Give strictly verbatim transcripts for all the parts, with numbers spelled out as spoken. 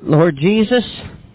Lord Jesus,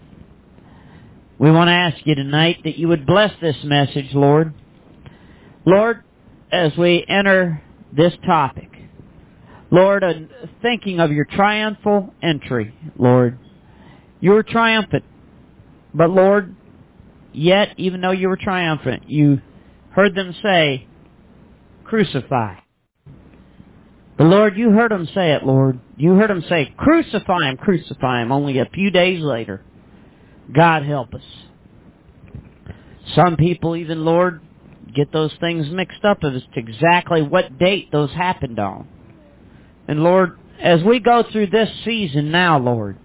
we want to ask you tonight that you would bless this message, Lord. Lord, as we enter this topic, Lord, uh, thinking of your triumphal entry, Lord, you were triumphant. But Lord, yet, even though you were triumphant, you heard them say, crucify. But Lord, you heard them say it, Lord. You heard them say, crucify him, crucify him. Only a few days later, God help us. Some people even, Lord, get those things mixed up as to exactly what date those happened on. And Lord, as we go through this season now, Lord,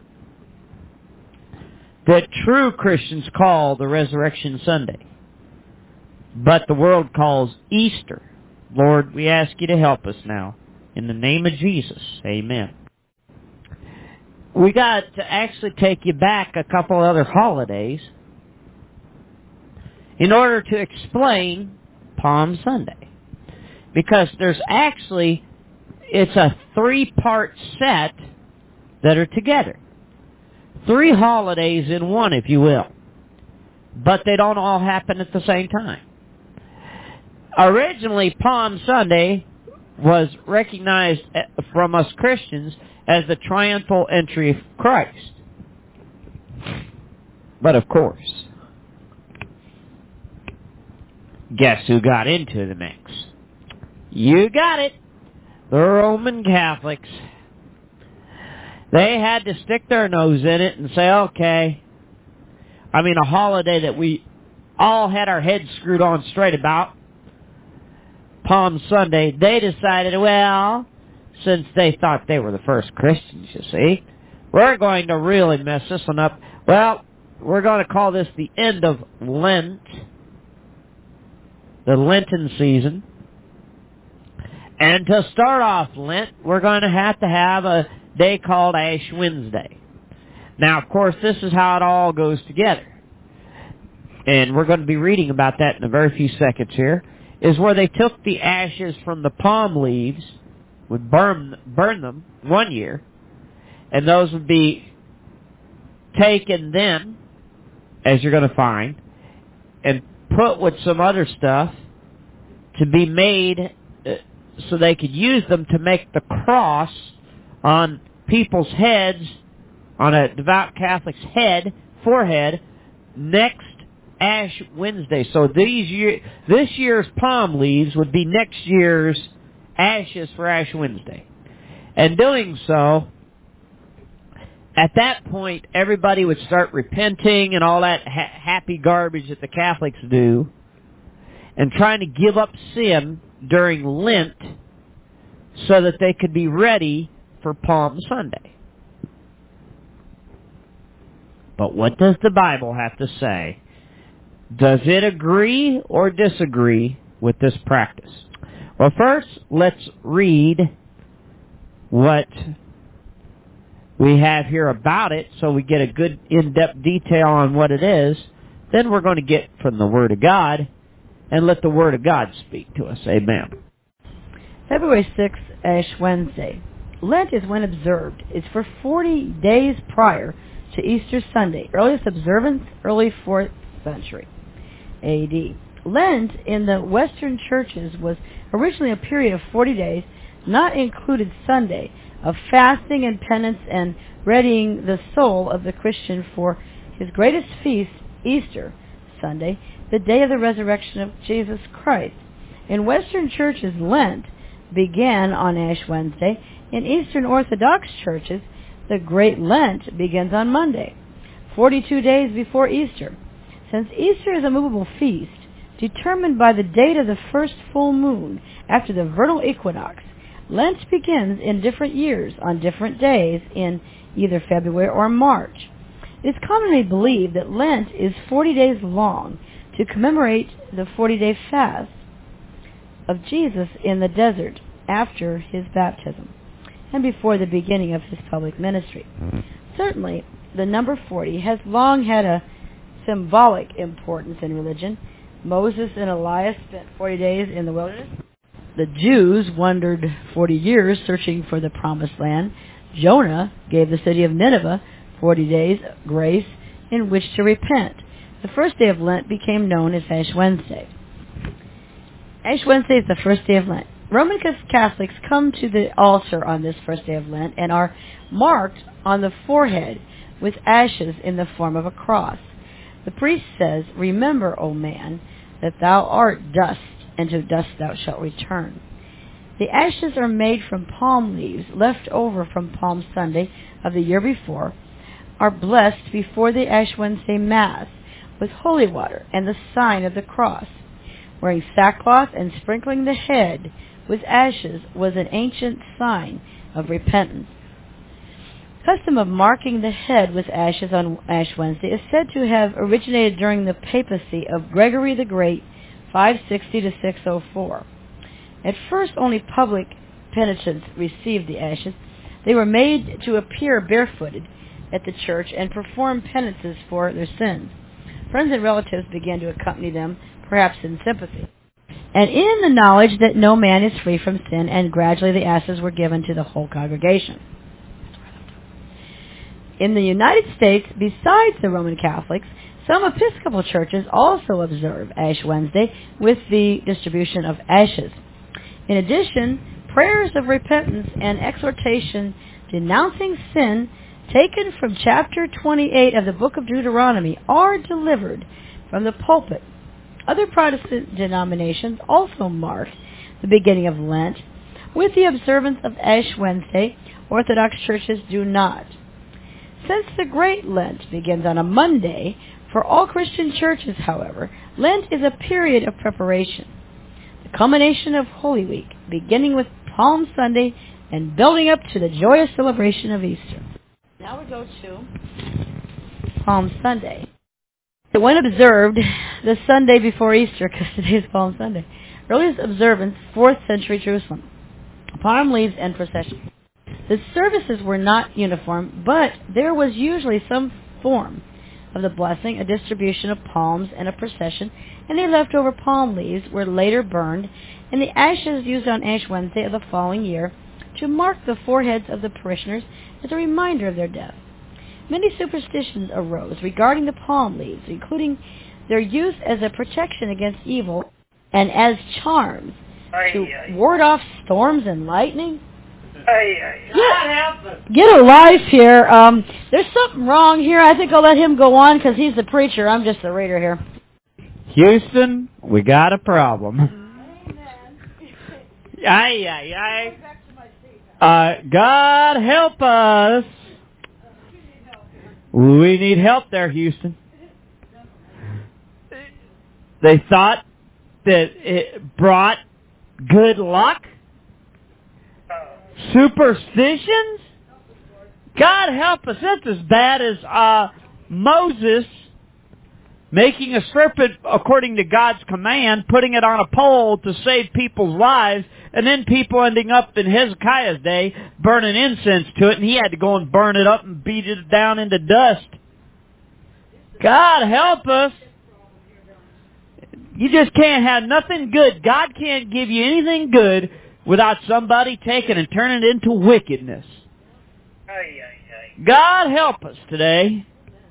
that true Christians call the Resurrection Sunday, but the world calls Easter. Lord, we ask you to help us now. In the name of Jesus, amen. We got to actually take you back a couple other holidays in order to explain Palm Sunday. Because there's actually, it's a three-part set that are together. Three holidays in one, if you will. But they don't all happen at the same time. Originally, Palm Sunday was recognized from us Christians as the triumphal entry of Christ. But of course, guess who got into the mix? You got it. The Roman Catholics. They had to stick their nose in it and say, okay, I mean, a holiday that we all had our heads screwed on straight about, Palm Sunday, they decided, well, since they thought they were the first Christians, you see, we're going to really mess this one up. Well, we're going to call this the end of Lent, the Lenten season. And to start off Lent, we're going to have to have a day called Ash Wednesday. Now, of course, this is how it all goes together. And we're going to be reading about that in a very few seconds here, is where they took the ashes from the palm leaves, would burn, burn them one year, and those would be taken then, as you're going to find, and put with some other stuff to be made uh, so they could use them to make the cross on people's heads, on a devout Catholic's head, forehead, next Ash Wednesday. So these year, this year's palm leaves would be next year's ashes for Ash Wednesday. And doing so, at that point, everybody would start repenting and all that ha- happy garbage that the Catholics do, and trying to give up sin during Lent so that they could be ready for Palm Sunday. But what does the Bible have to say? Does it agree or disagree with this practice? Well, first, let's read what we have here about it so we get a good in-depth detail on what it is. Then we're going to get from the Word of God and let the Word of God speak to us. Amen. February sixth, Ash Wednesday. Lent is when observed. It's for forty days prior to Easter Sunday. Earliest observance, early fourth century A D. Lent in the Western churches was originally a period of forty days, not included Sunday, of fasting and penance and readying the soul of the Christian for his greatest feast, Easter Sunday, the day of the resurrection of Jesus Christ. In Western churches, Lent began on Ash Wednesday. In Eastern Orthodox churches, the Great Lent begins on Monday, forty-two days before Easter. Since Easter is a movable feast, determined by the date of the first full moon after the vernal equinox, Lent begins in different years on different days in either February or March. It is commonly believed that Lent is forty days long to commemorate the forty-day fast of Jesus in the desert after his baptism and before the beginning of his public ministry. Certainly, the number forty has long had a symbolic importance in religion. Moses and Elias spent forty days in the wilderness. The Jews wandered forty years searching for the promised land. Jonah gave the city of Nineveh forty days grace in which to repent. The first day of Lent became known as Ash Wednesday. Ash Wednesday is the first day of Lent. Roman Catholics come to the altar on this first day of Lent and are marked on the forehead with ashes in the form of a cross. The priest says, "Remember, O man, that thou art dust, and to dust thou shalt return." The ashes are made from palm leaves left over from Palm Sunday of the year before, are blessed before the Ash Wednesday Mass with holy water and the sign of the cross. Wearing sackcloth and sprinkling the head with ashes was an ancient sign of repentance. Custom of marking the head with ashes on Ash Wednesday is said to have originated during the papacy of Gregory the Great, five sixty to six oh four. At first, only public penitents received the ashes. They were made to appear barefooted at the church and perform penances for their sins. Friends and relatives began to accompany them, perhaps in sympathy, and in the knowledge that no man is free from sin, and gradually the ashes were given to the whole congregation. In the United States, besides the Roman Catholics, some Episcopal churches also observe Ash Wednesday with the distribution of ashes. In addition, prayers of repentance and exhortation denouncing sin taken from chapter twenty-eight of the book of Deuteronomy are delivered from the pulpit. Other Protestant denominations also mark the beginning of Lent with the observance of Ash Wednesday. Orthodox churches do not. Since the Great Lent begins on a Monday, for all Christian churches, however, Lent is a period of preparation. The culmination of Holy Week, beginning with Palm Sunday and building up to the joyous celebration of Easter. Now we go to Palm Sunday. When observed the Sunday before Easter, because today is Palm Sunday, earliest observance, fourth century Jerusalem, palm leaves and procession. The services were not uniform, but there was usually some form of the blessing, a distribution of palms and a procession, and the leftover palm leaves were later burned, and the ashes used on Ash Wednesday of the following year to mark the foreheads of the parishioners as a reminder of their death. Many superstitions arose regarding the palm leaves, including their use as a protection against evil and as charms to ward off storms and lightning. Get, get a life here. Um, there's something wrong here. I think I'll let him go on because he's the preacher. I'm just the reader here. Houston, we got a problem. Aye, aye, aye. Uh, God help us. We need help there, Houston. They thought that it brought good luck. Superstitions? God help us. That's as bad as uh, Moses making a serpent according to God's command, putting it on a pole to save people's lives, and then people ending up in Hezekiah's day burning incense to it, and he had to go and burn it up and beat it down into dust. God help us. You just can't have nothing good. God can't give you anything good without somebody taking and turning it into wickedness. God help us today.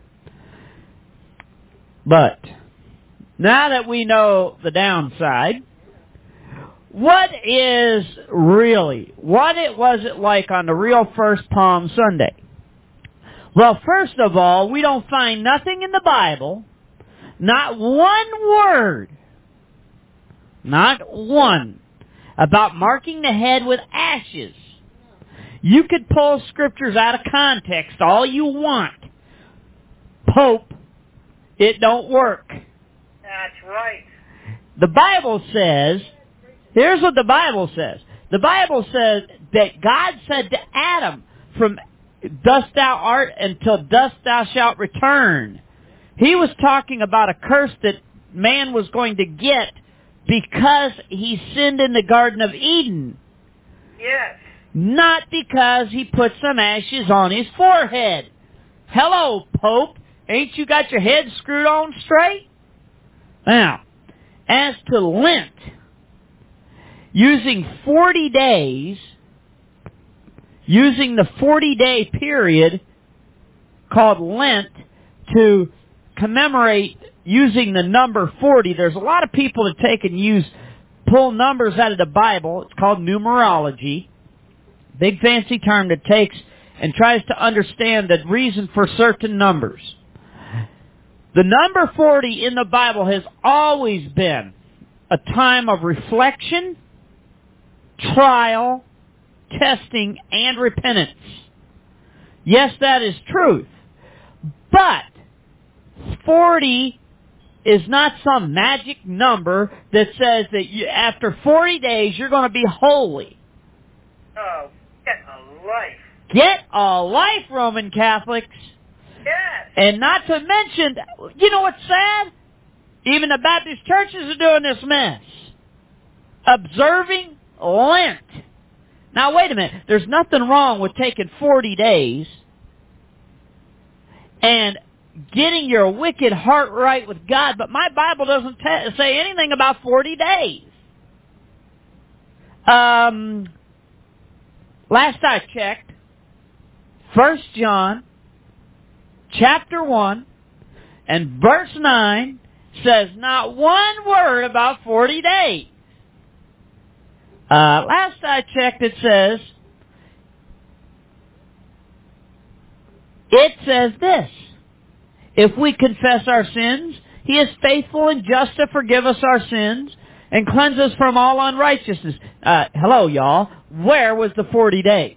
But now that we know the downside, what is really, what it was it like on the real first Palm Sunday? Well, first of all, we don't find nothing in the Bible, not one word, not one, about marking the head with ashes. You could pull scriptures out of context all you want. Pope, it don't work. That's right. The Bible says, here's what the Bible says. The Bible says that God said to Adam, from dust thou art until dust thou shalt return. He was talking about a curse that man was going to get because he sinned in the Garden of Eden. Yes. Not because he put some ashes on his forehead. Hello, Pope. Ain't you got your head screwed on straight? Now, as to Lent, using forty days, using the forty-day period called Lent to commemorate using the number forty. There's a lot of people that take and use, pull numbers out of the Bible. It's called numerology. Big fancy term that takes and tries to understand the reason for certain numbers. The number forty in the Bible has always been a time of reflection, trial, testing, and repentance. Yes, that is truth. But forty is not some magic number that says that you, after forty days you're going to be holy. Oh, get a life. Get a life, Roman Catholics. Yes. And not to mention, you know what's sad? Even the Baptist churches are doing this mess. Observing Lent. Now wait a minute. There's nothing wrong with taking forty days and getting your wicked heart right with God, but my Bible doesn't t- say anything about forty days. Um, last I checked, First John chapter one and verse nine says not one word about forty days. Uh, last I checked, it says, it says this, if we confess our sins, He is faithful and just to forgive us our sins and cleanse us from all unrighteousness. Uh, hello, y'all. Where was the forty days?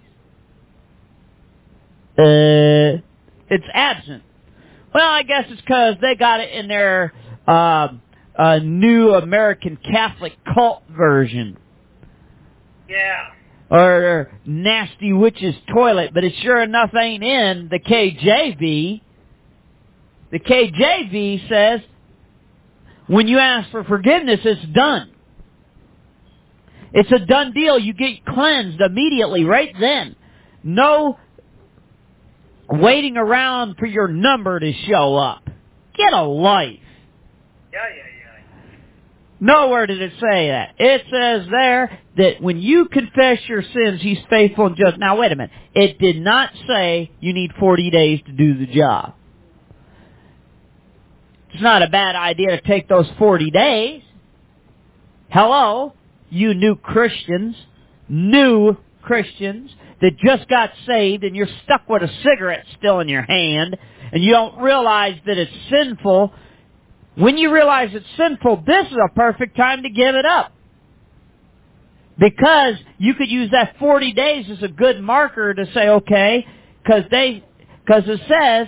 Uh, it's absent. Well, I guess it's because they got it in their uh, uh, new American Catholic cult version. Yeah. Or their nasty witch's toilet, but it sure enough ain't in the K J V. The K J V says, when you ask for forgiveness, it's done. It's a done deal. You get cleansed immediately, right then. No waiting around for your number to show up. Get a life. Yeah, yeah, yeah. Nowhere did it say that. It says there that when you confess your sins, He's faithful and just. Now, wait a minute. It did not say you need forty days to do the job. It's not a bad idea to take those forty days. Hello, you new Christians, new Christians that just got saved and you're stuck with a cigarette still in your hand and you don't realize that it's sinful. When you realize it's sinful, this is a perfect time to give it up. Because you could use that forty days as a good marker to say, okay, because they, because it says,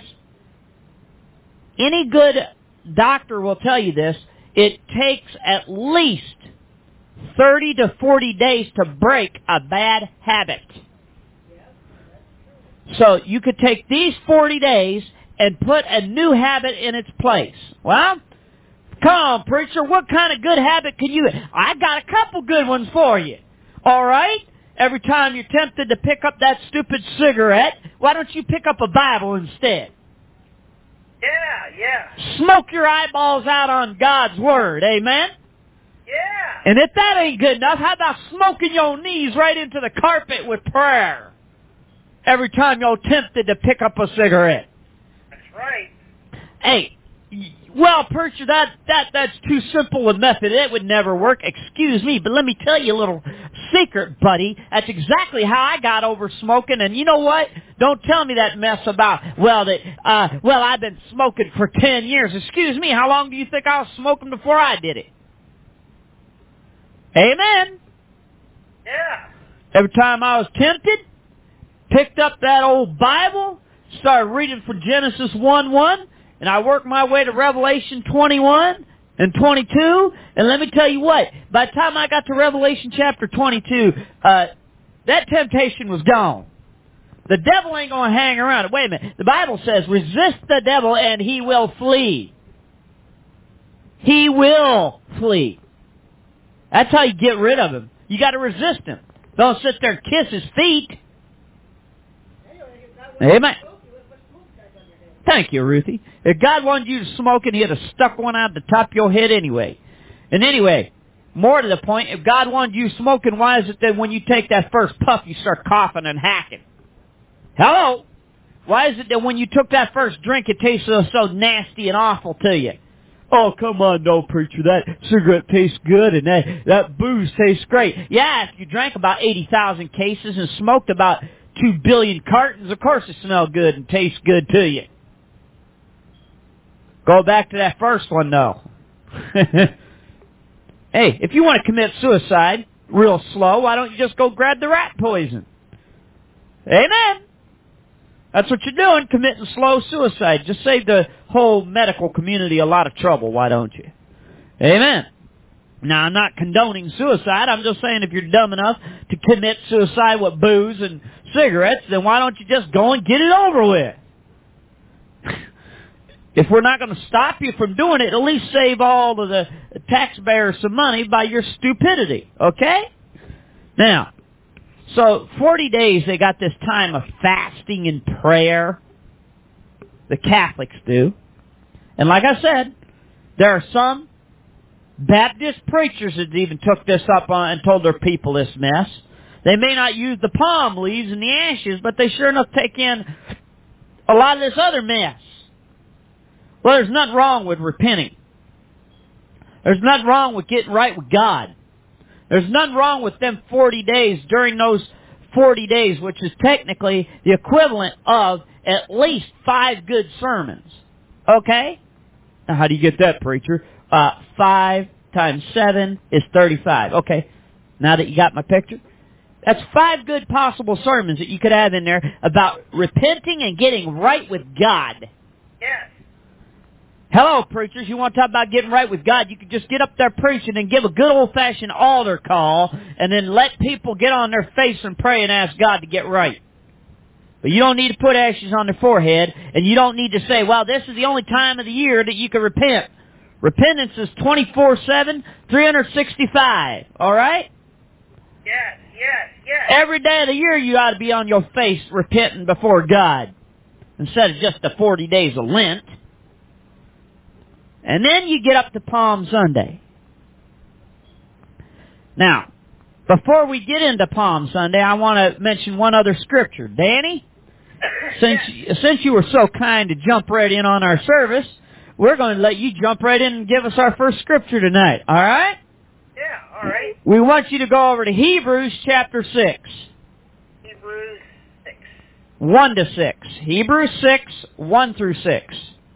any good doctor will tell you this, it takes at least thirty to forty days to break a bad habit. So you could take these forty days and put a new habit in its place. Well, come on, preacher, what kind of good habit can you... I got a couple good ones for you. All right? Every time you're tempted to pick up that stupid cigarette, why don't you pick up a Bible instead? Yeah, yeah. Smoke your eyeballs out on God's Word, amen? Yeah. And if that ain't good enough, how about smoking your knees right into the carpet with prayer every time you're tempted to pick up a cigarette? That's right. Hey, well, preacher, that, that, that's too simple a method. It would never work. Excuse me, but let me tell you a little secret, buddy. That's exactly how I got over smoking. And you know what? Don't tell me that mess about, well, that, uh, well, I've been smoking for ten years. Excuse me, how long do you think I was smoking before I did it? Amen. Yeah. Every time I was tempted, picked up that old Bible, started reading from Genesis one one, and I worked my way to Revelation twenty-one and twenty-two, and let me tell you what, by the time I got to Revelation chapter twenty-two, uh, that temptation was gone. The devil ain't going to hang around. Wait a minute. The Bible says, resist the devil and he will flee. He will flee. That's how you get rid of him. You got to resist him. Don't sit there and kiss his feet. Amen. Thank you, Ruthie. If God wanted you to smoke and He'd have stuck one out the top of your head anyway. And anyway, more to the point, if God wanted you smoking, why is it that when you take that first puff you start coughing and hacking? Hello? Why is it that when you took that first drink, it tastes so, so nasty and awful to you? Oh, come on, no, preacher, that cigarette tastes good and that, that booze tastes great. Yeah, if you drank about eighty thousand cases and smoked about two billion cartons, of course it smells good and tastes good to you. Go back to that first one, though. Hey, if you want to commit suicide real slow, why don't you just go grab the rat poison? Amen. That's what you're doing, committing slow suicide. Just save the whole medical community a lot of trouble, why don't you? Amen. Now, I'm not condoning suicide. I'm just saying if you're dumb enough to commit suicide with booze and cigarettes, then why don't you just go and get it over with? If we're not going to stop you from doing it, at least save all of the taxpayers some money by your stupidity, okay? Now, so forty days they got this time of fasting and prayer. The Catholics do. And like I said, there are some Baptist preachers that even took this up on and told their people this mess. They may not use the palm leaves and the ashes, but they sure enough take in a lot of this other mess. Well, there's nothing wrong with repenting. There's nothing wrong with getting right with God. There's nothing wrong with them forty days during those forty days, which is technically the equivalent of at least five good sermons. Okay? Now, how do you get that, preacher? Uh, five times seven is thirty-five. Okay. Now that you got my picture? That's five good possible sermons that you could have in there about repenting and getting right with God. Yes. Hello, preachers. You want to talk about getting right with God? You could just get up there preaching and give a good old-fashioned altar call and then let people get on their face and pray and ask God to get right. But you don't need to put ashes on their forehead, and you don't need to say, well, this is the only time of the year that you can repent. Repentance is twenty-four seven, three hundred sixty-five, all right? Yes, yes, yes. Every day of the year you ought to be on your face repenting before God instead of just the forty days of Lent. And then you get up to Palm Sunday. Now, before we get into Palm Sunday, I want to mention one other scripture. Danny, since, since you were so kind to jump right in on our service, we're going to let you jump right in and give us our first scripture tonight. All right? Yeah, all right. We want you to go over to Hebrews chapter six. Hebrews six. one to six. Hebrews six, one through six.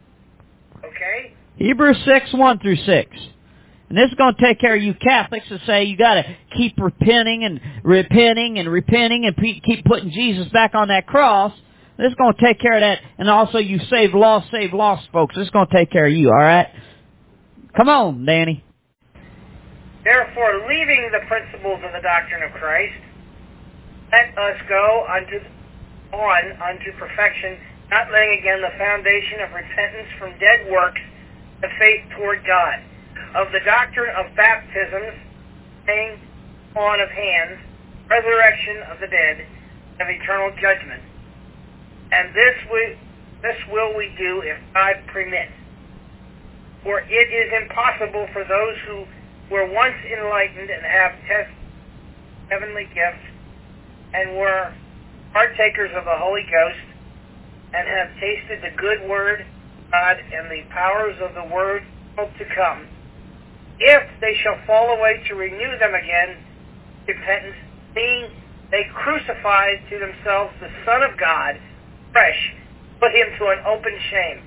Okay. Hebrews six, one through six. And this is going to take care of you Catholics that say you got to keep repenting and repenting and repenting and pe- keep putting Jesus back on that cross. This is going to take care of that. And also you save lost, save lost folks. This is going to take care of you, all right? Come on, Danny. Therefore, leaving the principles of the doctrine of Christ, let us go unto on unto perfection, not laying again the foundation of repentance from dead works, the faith toward God, of the doctrine of baptisms, laying on of hands, resurrection of the dead, of eternal judgment. And this we, this will we do if God permits. For it is impossible for those who were once enlightened and have tested heavenly gifts, and were partakers of the Holy Ghost, and have tasted the good word of God and the powers of the word to come, if they shall fall away, to renew them again, repentance, seeing they crucified to themselves the Son of God, fresh, put him to an open shame.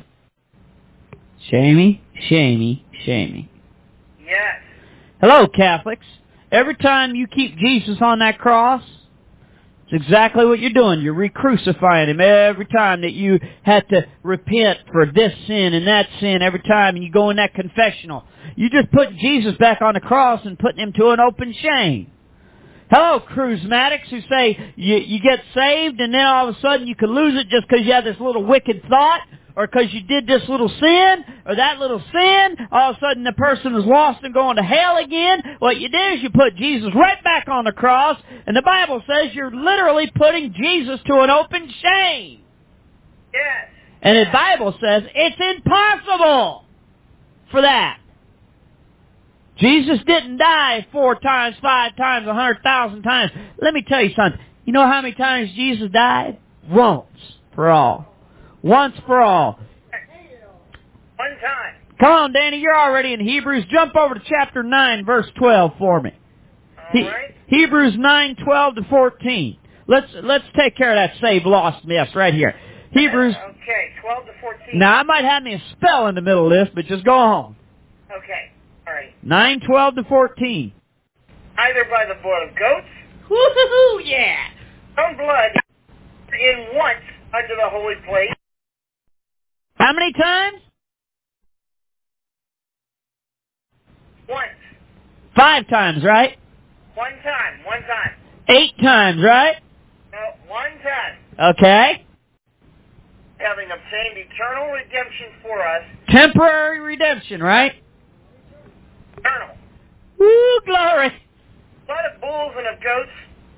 Shamey, shamey, shamey. Yes. Hello, Catholics. Every time you keep Jesus on that cross, it's exactly what you're doing. You're re-crucifying him every time that you had to repent for this sin and that sin every time, and you go in that confessional. You just put Jesus back on the cross and putting him to an open shame. Hello, charismatics who say you, you get saved and then all of a sudden you can lose it just because you have this little wicked thought, or because you did this little sin, or that little sin, all of a sudden the person is lost and going to hell again. What you do is you put Jesus right back on the cross, and the Bible says you're literally putting Jesus to an open shame. Yes. And the Bible says it's impossible for that. Jesus didn't die four times, five times, a hundred thousand times. Let me tell you something. You know how many times Jesus died? Once for all. once for all. One time. Come on, Danny, you're already in Hebrews. Jump over to chapter nine, verse twelve for me. All He, right. Hebrews nine, twelve to fourteen. Let's let's take care of that save lost mess right here. Hebrews. Okay, twelve to fourteen. Now I might have me a spell in the middle of this, but just go on. Okay, all right. Nine, twelve to fourteen. Either by the blood of goats, Woo-hoo-hoo, yeah. some blood, in once unto the holy place. How many times? Once. Five times, right? One time. One time. Eight times, right? No, one time. Okay. Having obtained eternal redemption for us. Temporary redemption, right? Eternal. Woo, glory. Blood of bulls and of goats,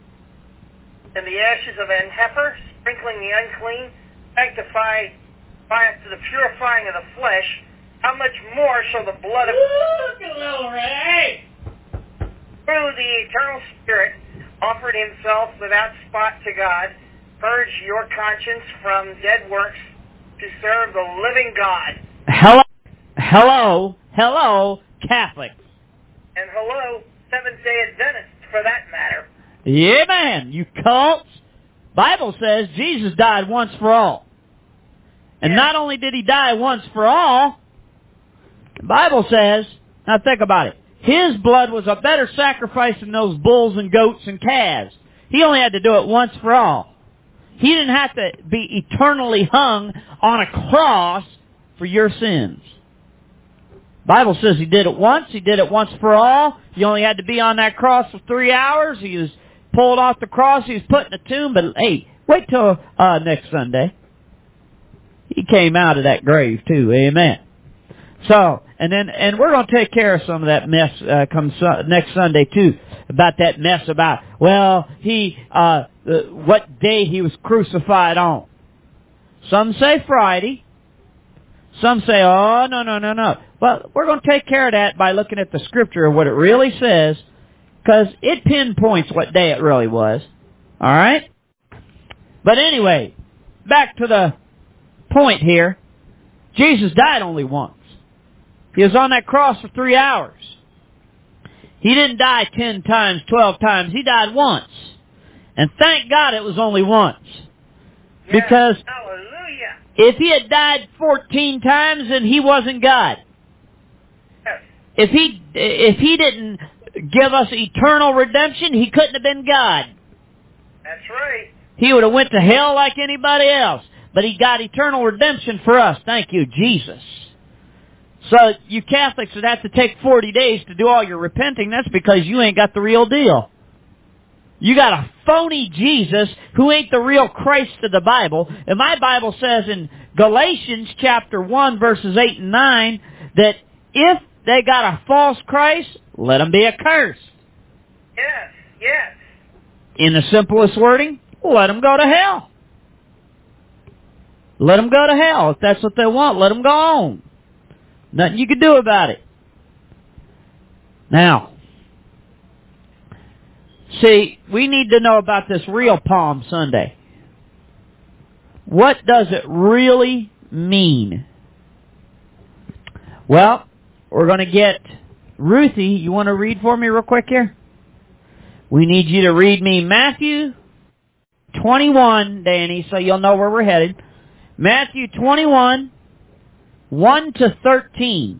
and the ashes of an heifer, sprinkling the unclean, sanctify by to the purifying of the flesh. How much more shall the blood of Woo, glory. through the eternal Spirit offered himself without spot to God, purge your conscience from dead works to serve the living God. Hello, hello, hello, Catholics. And hello, Seventh-day Adventists, for that matter. Yeah, man, you cults. Bible says Jesus died once for all. And Yeah. not only did he die once for all, the Bible says, now think about it, his blood was a better sacrifice than those bulls and goats and calves. He only had to do it once for all. He didn't have to be eternally hung on a cross for your sins. Bible says he did it once. He did it once for all. He only had to be on that cross for three hours. He was pulled off the cross. He was put in a tomb. But hey, wait till uh, next Sunday. He came out of that grave too. Amen. So, and then, and we're going to take care of some of that mess uh, come su- next Sunday too. About that mess about, well, he, uh, uh, what day he was crucified on. Some say Friday. Some say, oh, no, no, no, no. Well, we're going to take care of that by looking at the Scripture and what it really says, because it pinpoints what day it really was. All right? But anyway, back to the point here. Jesus died only once. He was on that cross for three hours. He didn't die ten times, twelve times. He died once. And thank God it was only once. Yes, Because hallelujah. if he had died fourteen times, then he wasn't God. Yes. If he if he didn't give us eternal redemption, he couldn't have been God. That's right. He would have went to hell like anybody else. But he got eternal redemption for us. Thank you, Jesus. So you Catholics would have to take forty days to do all your repenting. That's because you ain't got the real deal. You got a phony Jesus who ain't the real Christ of the Bible. And my Bible says in Galatians chapter one, verses eight and nine, that if they got a false Christ, let them be accursed. Yes, yes. In the simplest wording, let them go to hell. Let them go to hell. If that's what they want, let them go on. Nothing you can do about it. Now, see, we need to know about this real Palm Sunday. What does it really mean? Well, we're going to get Ruthie. You want to read for me real quick here? We need you to read me Matthew twenty-one, Danny, so you'll know where we're headed. Matthew twenty-one, one to thirteen.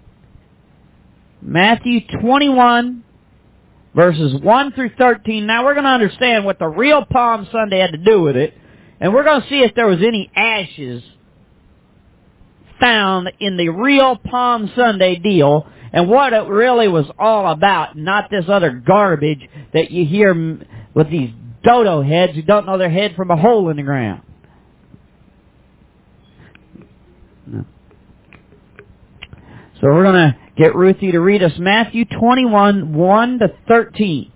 Matthew twenty-one, verses one through thirteen. Now we're going to understand what the real Palm Sunday had to do with it. And we're going to see if there was any ashes found in the real Palm Sunday deal and what it really was all about, not this other garbage that you hear with these dodo heads who don't know their head from a hole in the ground. No. So we're going to get Ruthie to read us Matthew twenty-one, one to thirteen.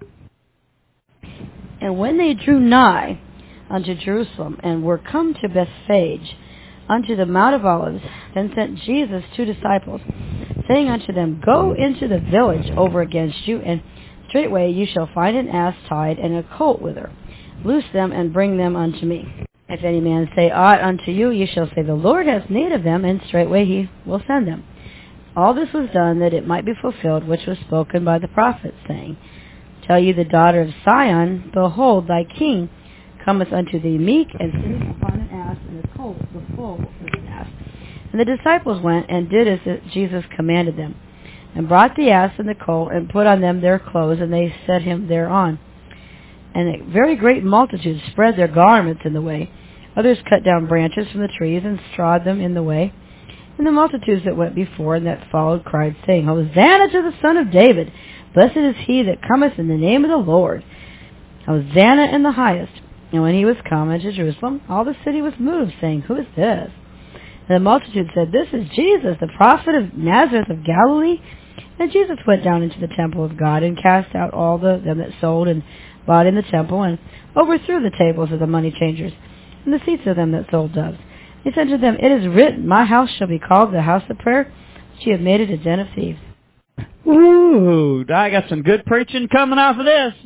And when they drew nigh unto Jerusalem, and were come to Bethphage, unto the Mount of Olives, then sent Jesus two disciples, saying unto them, Go into the village over against you, and straightway you shall find an ass tied, and a colt with her. Loose them, and bring them unto me. If any man say aught unto you, ye shall say, The Lord hath need of them, and straightway he will send them. All this was done that it might be fulfilled, which was spoken by the prophet, saying, Tell ye the daughter of Sion, Behold, thy king cometh unto thee meek, and sitteth upon an ass, and the colt, the foal of an ass. And the disciples went and did as Jesus commanded them, and brought the ass and the colt, and put on them their clothes, and they set him thereon. And a very great multitude spread their garments in the way. Others cut down branches from the trees, and strawed them in the way. And the multitudes that went before and that followed cried, saying, Hosanna to the Son of David! Blessed is he that cometh in the name of the Lord! Hosanna in the highest! And when he was come into Jerusalem, all the city was moved, saying, Who is this? And the multitude said, This is Jesus, the prophet of Nazareth of Galilee. And Jesus went down into the temple of God, and cast out all the, them that sold and bought in the temple, and overthrew the tables of the money changers, and the seats of them that sold doves. He said to them, It is written, My house shall be called the house of prayer, but ye have made it a den of thieves. Ooh, I got some good preaching coming off of this.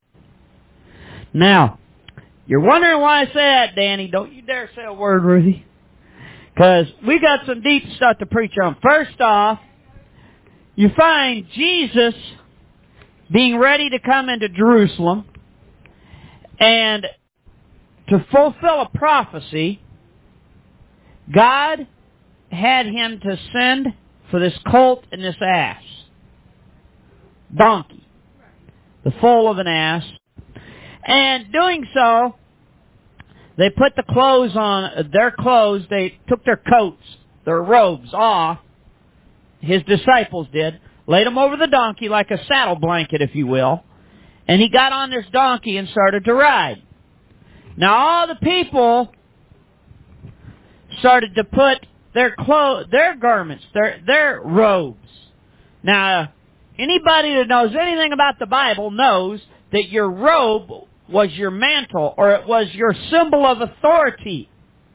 Now, you're wondering why I say that, Danny. Don't you dare say a word, Ruthie. Because we got some deep stuff to preach on. First off, you find Jesus being ready to come into Jerusalem, and to fulfill a prophecy, God had him to send for this colt and this ass. Donkey. The foal of an ass. And doing so, they put the clothes on, their clothes, they took their coats, their robes off, his disciples did, laid them over the donkey like a saddle blanket, if you will, and he got on this donkey and started to ride. Now all the people started to put their clothes, their garments, their their robes. Now, anybody that knows anything about the Bible knows that your robe was your mantle, or it was your symbol of authority.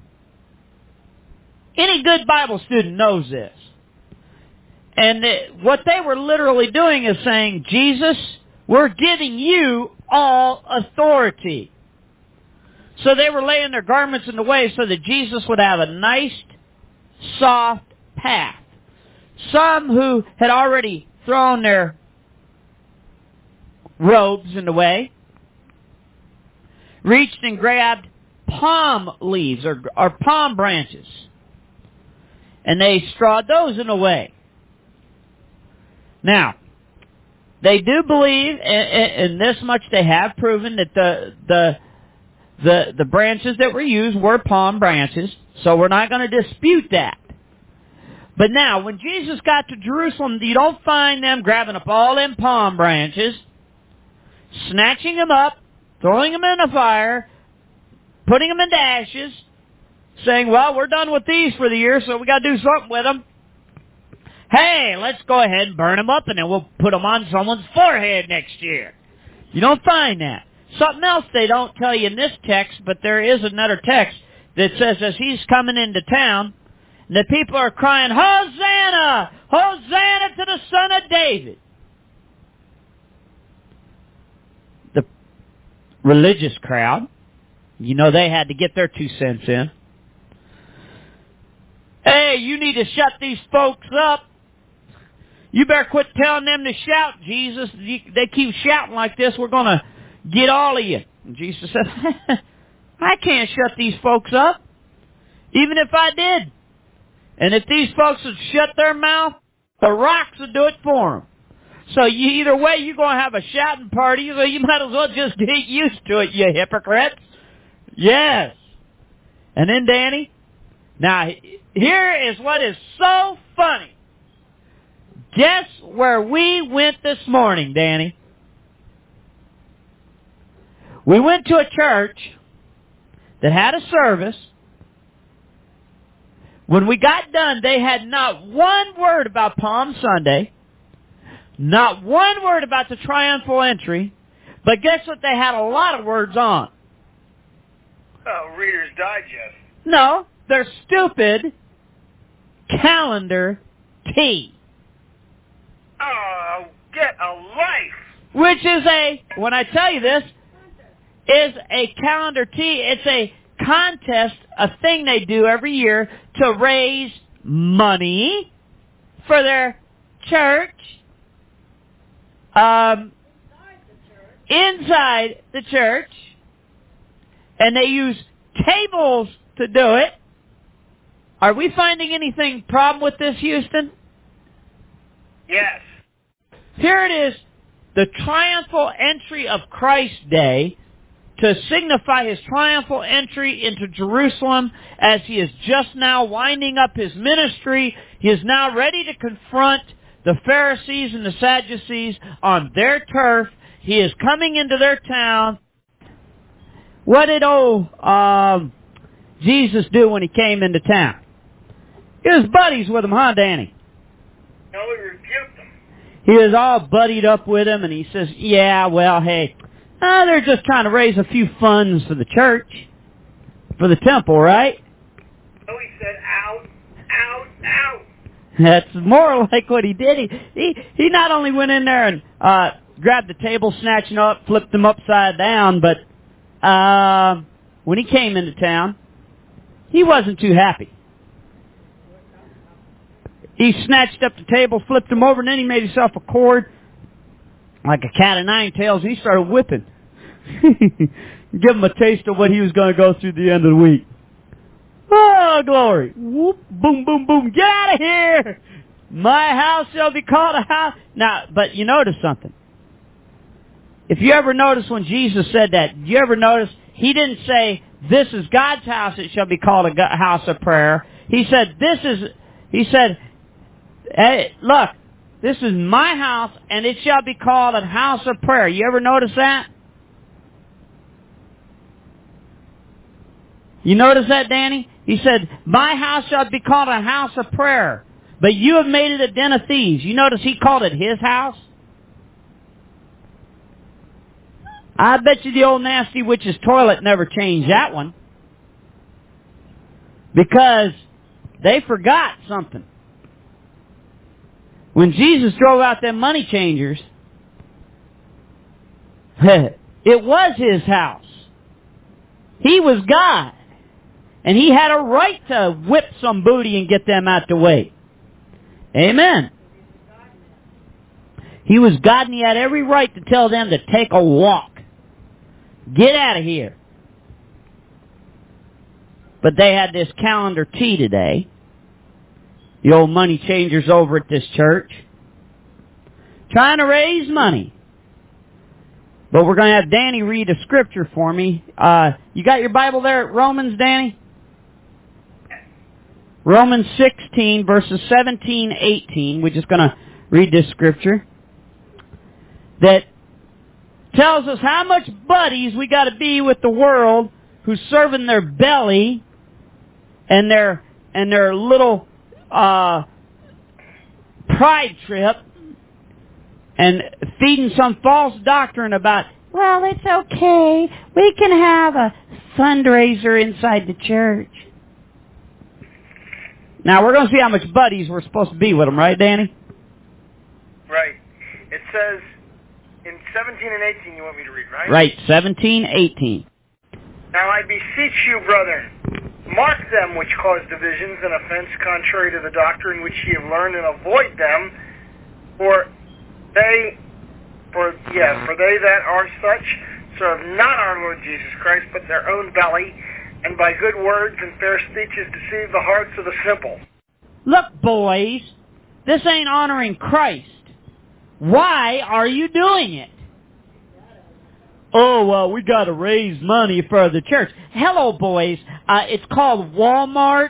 Any good Bible student knows this. And what they were literally doing is saying, Jesus, we're giving you all authority. So they were laying their garments in the way so that Jesus would have a nice, soft path. Some who had already thrown their robes in the way reached and grabbed palm leaves or, or palm branches, and they strawed those in the way. Now, they do believe, and this much they have proven, that the the the the branches that were used were palm branches, so we're not going to dispute that. But now, when Jesus got to Jerusalem, you don't find them grabbing up all them palm branches, snatching them up, throwing them in the fire, putting them into ashes, saying, well, we're done with these for the year, so we got to do something with them. Hey, let's go ahead and burn them up, and then we'll put them on someone's forehead next year. You don't find that. Something else they don't tell you in this text, but there is another text that says as he's coming into town, the people are crying, Hosanna! Hosanna to the Son of David! The religious crowd, you know, they had to get their two cents in. Hey, you need to shut these folks up. You better quit telling them to shout, Jesus. They keep shouting like this, we're going to get all of you. And Jesus said, I can't shut these folks up, even if I did. And if these folks would shut their mouth, the rocks would do it for them. So you, either way, you're going to have a shouting party, so you might as well just get used to it, you hypocrites. Yes. And then, Danny, now, here is what is so funny. Guess where we went this morning, Danny? We went to a church that had a service. When we got done, they had not one word about Palm Sunday, not one word about the triumphal entry, but guess what they had a lot of words on? Oh, Reader's Digest. No, their stupid calendar tea. Oh, get a life. Which is a, when I tell you this, is a calendar tea. It's a contest, a thing they do every year to raise money for their church. Um, inside the church. And they use tables to do it. Are we finding anything problem with this, Houston? Yes. Here it is, the triumphal entry of Christ Day, to signify his triumphal entry into Jerusalem as he is just now winding up his ministry. He is now ready to confront the Pharisees and the Sadducees on their turf. He is coming into their town. What did old um, Jesus do when he came into town? He was buddies with him, huh, Danny? No, he rebuked them. He was all buddied up with him, and he says, yeah, well, hey, uh, they're just trying to raise a few funds for the church, for the temple, right? So he said, out, out, out. That's more like what he did. He he, he not only went in there and uh, grabbed the table, snatched them up, flipped them upside down, but uh, when he came into town, he wasn't too happy. He snatched up the table, flipped him over, and then he made himself a cord, like a cat of nine tails, and he started whipping. Give him a taste of what he was going to go through the end of the week. Oh, glory. Whoop, boom, boom, boom. Get out of here. My house shall be called a house. Now, but you notice something. If you ever notice when Jesus said that, you ever notice he didn't say, this is God's house, it shall be called a house of prayer. He said, this is, he said, hey, look, this is my house, and it shall be called a house of prayer. You ever notice that? You notice that, Danny? He said, my house shall be called a house of prayer, but you have made it a den of thieves. You notice he called it his house? I bet you the old nasty witch's toilet never changed that one. Because they forgot something. When Jesus drove out them money changers, it was his house. He was God. And he had a right to whip some booty and get them out the way. Amen. He was God, and he had every right to tell them to take a walk. Get out of here. But they had this calendar T today. The old money changers over at this church. Trying to raise money. But we're going to have Danny read a scripture for me. Uh, you got your Bible there at Romans, Danny? Romans sixteen, verses seventeen, eighteen. We're just going to read this scripture. That tells us how much buddies we got to be with the world who's serving their belly and their and their little uh, pride trip and feeding some false doctrine about, well, it's okay, we can have a fundraiser inside the church. Now, we're going to see how much buddies we're supposed to be with them, right, Danny? Right. It says in seventeen and eighteen you want me to read, right? Right, seventeen, eighteen. Now I beseech you, brethren, mark them which cause divisions and offense contrary to the doctrine which ye have learned, and avoid them, for they, for yeah, for they that are such serve not our Lord Jesus Christ, but their own belly, and by good words and fair speeches deceive the hearts of the simple. Look, boys, this ain't honoring Christ. Why are you doing it? Oh, well, we got to raise money for the church. Hello, boys. Uh, it's called Walmart.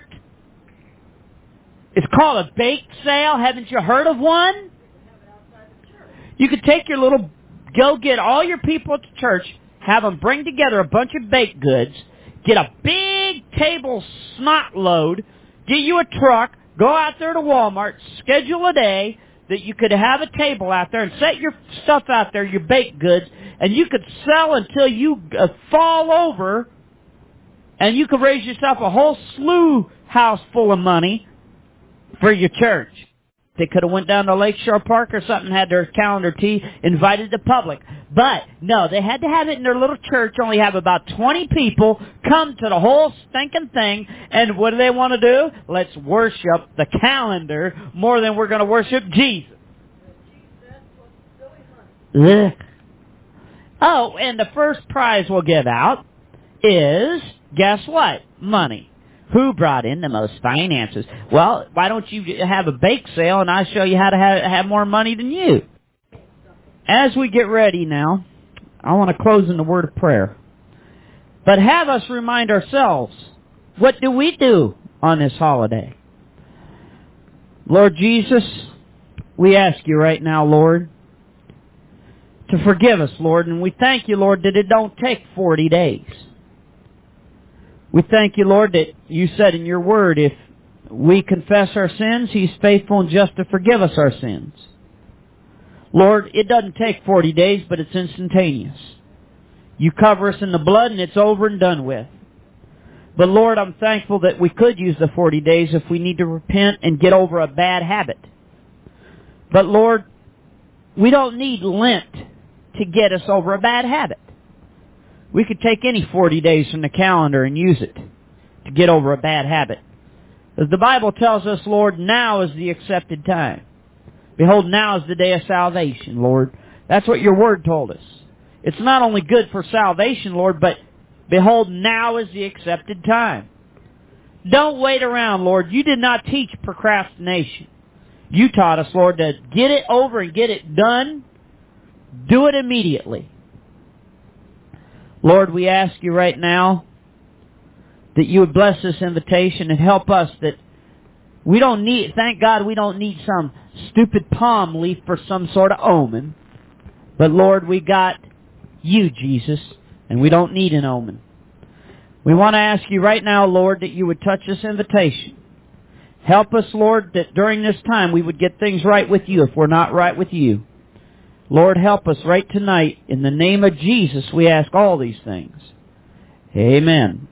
It's called a bake sale. Haven't you heard of one? You could take your little, go get all your people at the church, have them bring together a bunch of baked goods, get a big table snot load, get you a truck, go out there to Walmart, schedule a day that you could have a table out there and set your stuff out there, your baked goods, and you could sell until you uh, fall over, and you could raise yourself a whole slew house full of money for your church. They could have went down to Lakeshore Park or something, had their calendar tea, invited the public. But, no, they had to have it in their little church, only have about twenty people come to the whole stinking thing, and what do they want to do? Let's worship the calendar more than we're going to worship Jesus. Ugh. Oh, and the first prize we'll give out is, guess what? Money. Who brought in the most finances? Well, why don't you have a bake sale and I'll show you how to have, have more money than you. As we get ready now, I want to close in the word of prayer. But have us remind ourselves, what do we do on this holiday? Lord Jesus, we ask you right now, Lord, to forgive us, Lord, and we thank you, Lord, that it don't take forty days. We thank you, Lord, that you said in your word, if we confess our sins, He's faithful and just to forgive us our sins. Lord, it doesn't take forty days, but it's instantaneous. You cover us in the blood and it's over and done with. But Lord, I'm thankful that we could use the forty days if we need to repent and get over a bad habit. But Lord, we don't need Lent to get us over a bad habit. We could take any forty days from the calendar and use it to get over a bad habit. As the Bible tells us, Lord, now is the accepted time. Behold, now is the day of salvation, Lord. That's what your word told us. It's not only good for salvation, Lord, but behold, now is the accepted time. Don't wait around, Lord. You did not teach procrastination. You taught us, Lord, to get it over and get it done. Do it immediately. Lord, we ask you right now that you would bless this invitation and help us that we don't need, thank God we don't need some stupid palm leaf for some sort of omen. But Lord, we got you, Jesus, and we don't need an omen. We want to ask you right now, Lord, that you would touch this invitation. Help us, Lord, that during this time we would get things right with you if we're not right with you. Lord, help us right tonight. In the name of Jesus, we ask all these things. Amen.